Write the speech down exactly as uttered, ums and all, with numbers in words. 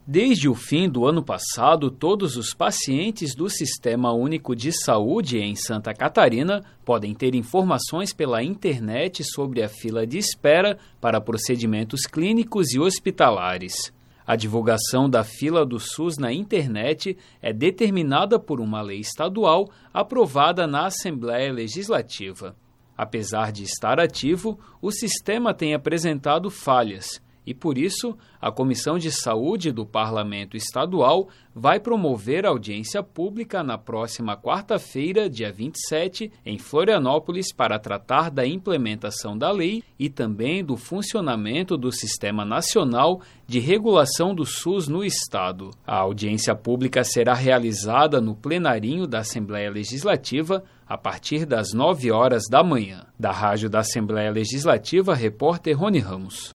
Desde o fim do ano passado, todos os pacientes do Sistema Único de Saúde em Santa Catarina podem ter informações pela internet sobre a fila de espera para procedimentos clínicos e hospitalares. A divulgação da fila do SUS na internet é determinada por uma lei estadual aprovada na Assembleia Legislativa. Apesar de estar ativo, o sistema tem apresentado falhas. E, por isso, a Comissão de Saúde do Parlamento Estadual vai promover audiência pública na próxima quarta-feira, dia vinte e sete, em Florianópolis, para tratar da implementação da lei e também do funcionamento do Sistema Nacional de Regulação do SUS no Estado. A audiência pública será realizada no plenarinho da Assembleia Legislativa a partir das nove horas da manhã. Da Rádio da Assembleia Legislativa, repórter Rony Ramos.